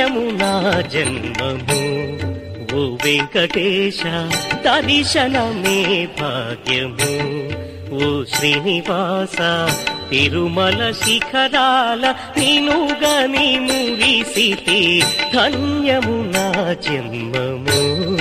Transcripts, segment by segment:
ధన్యము నా జన్మము ఓ వెంకటేశ దర్శనమే భాగ్యము ఓ శ్రీనివాస తిరుమల శిఖరాల నినుగని మురిసితే ధన్యము నా జన్మము.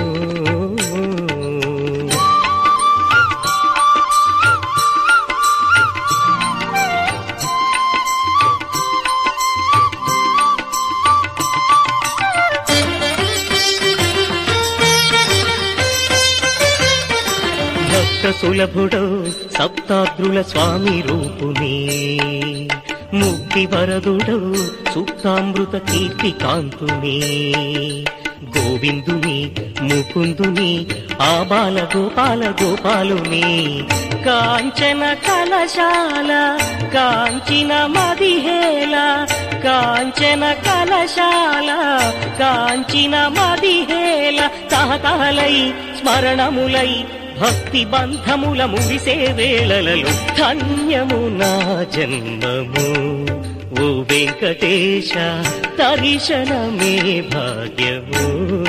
సులభుడో సప్తాద్రుల స్వామి రూపుని ముక్తి వరదుడో సుప్తామృత కీర్తి కాంతుని గోవిందుని ముకుందుని ఆబాల గోపాల గోపాలుని కాంచన కలశాల కాంచిన మదిహేల కాంచన కలశాల కాంచిన మదిహేల తహతహలై స్మరణములై భక్తి బంధముల ముగిసే వేళలలో ధన్యము నా జన్మము ఓ వెంకటేశ దర్శనమే భాగ్యము.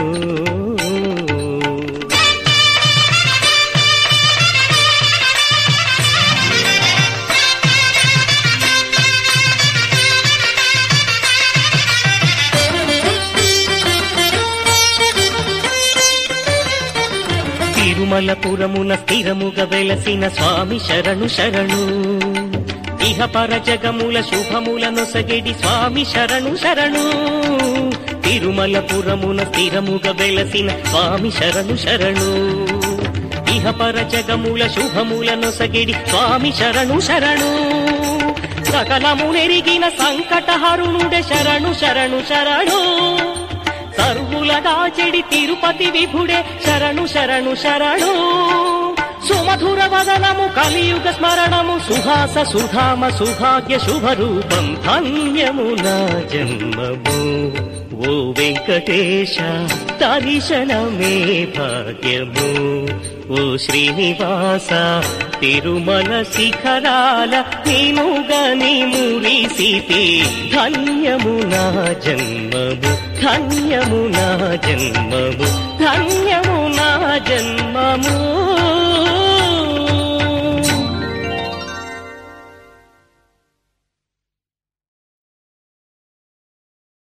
తిరుమలపురమున స్థిరముగా వెలసిన స్వామి శరణు శరణు ఇహ పర జగముల శుభములను సగెడి స్వామి శరణు శరణు తిరుమలపురమున స్థిరముగా వెలసిన స్వామి శరణు శరణు ఇహ పర జగముల శుభములను సగెడి స్వామి శరణు శరణు సకలము నెరిగిన సంకటహరుణుడే శరణు శరణు శరణు సర్వుల దాచెడి తిరుపతి విభుడే శరణు శరణు శరణు సుమధుర వదనము కలియుగ స్మరణము సుహాస సుధామ సుభాగ్య శుభరూపం ధన్యము నా జన్మము ఓ వెంకటేశ దర్శనమే భాగ్యము ఓ శ్రీనివాస తిరుమల శిఖరాల నినుగని మురిసితే ధన్యము నా జన్మము ధన్యము నా జన్మము